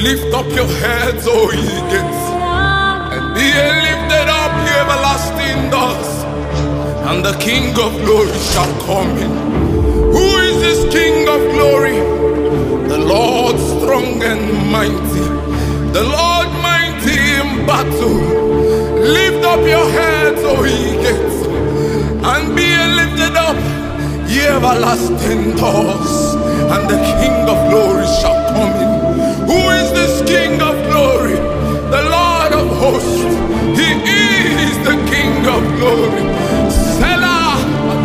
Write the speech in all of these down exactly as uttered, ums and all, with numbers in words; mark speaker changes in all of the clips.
Speaker 1: Lift up your heads, O ye gates, and be ye lifted up, ye everlasting doors, and the King of glory shall come in. Who is this King of glory? The Lord strong and mighty, the Lord mighty in battle. Lift up your heads, O ye gates, and be ye lifted up, ye everlasting doors, and the King of glory shall come in. Who is this King of glory? The Lord of hosts. He is the King of glory. Selah.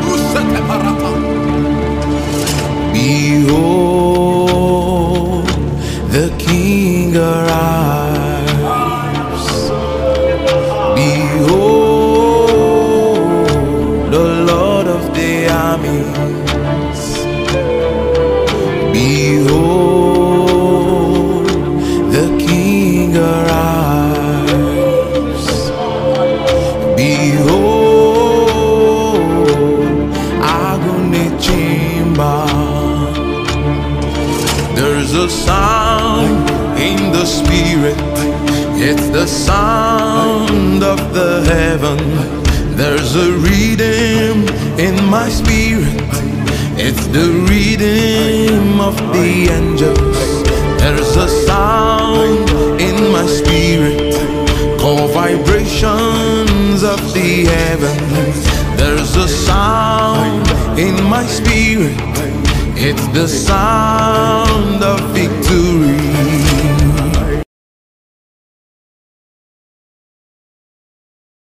Speaker 2: Behold, the King arrives. Behold, the Lord of the armies. Behold, the King arrives. Behold, agony chamber. There's a sound in the spirit. It's the sound of the heaven. There's a rhythm in my spirit. It's the rhythm of the angels. There's a sound in my spirit called vibrations of the heavens. There's a sound in my spirit. It's the sound of victory.